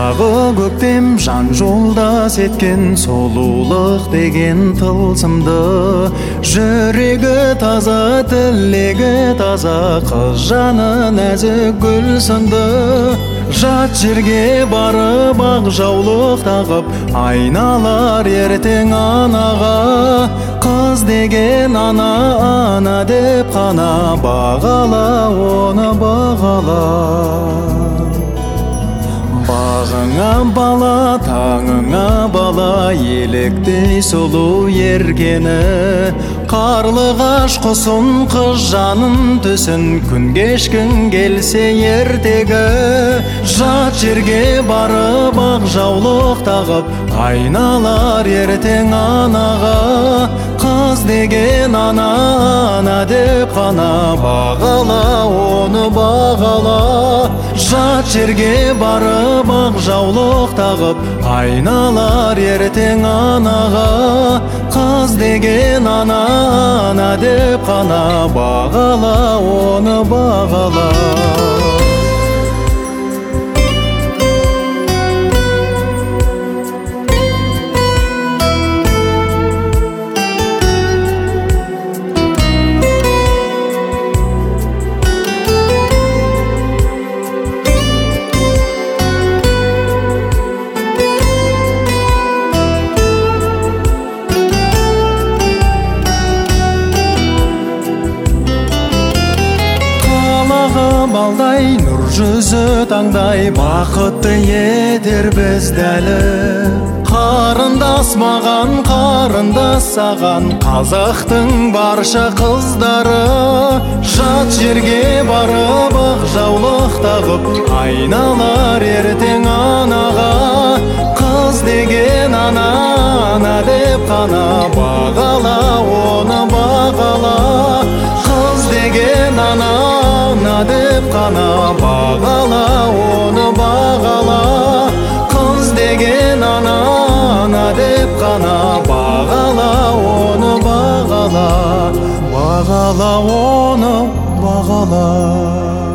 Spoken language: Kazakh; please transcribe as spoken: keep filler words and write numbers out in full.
Жағы көктем жан жолдас еткен сұлулық деген тылсымды, жүрегі таза, тілегі таза, қыз жаны нәзік гүл сынды. Жат жерге барып ақ жаулық тағып, айналар ертең анаға. Қыз деген ана, ана деп қана бағала, оны бағала. Бағыңа бала, таңыңа бала, еліктей сұлу ергені. Қарлығаш құсын қыз жанын түсін, күн кешкін келсе ертегі. Жат жерге барып ақ жаулық тағып, айналар ертең анаға. Қыз деген ана, ана деп қана бағала, оны бағала. Жат жерге барып ақ жаулық тағып, айналар ертең анаға. Қыз деген ана, ана деп қана бағала, оны бағала. Балдай нұр жүзі таңдай, бақытты етер бізді әлі. Қарындас маған, қарындас саған, қазақтың барша қыздары. Жат жерге барып ақ жаулық тағып, айналар ертең анаға. Қыз деген ана, ана деп қана бағала, оны бағала. Қыз деген ана, ана деп қана бағала, оны бағала. Қыз деген ана, ана деп қана бағала, оны бағала. Бағала, оны бағала.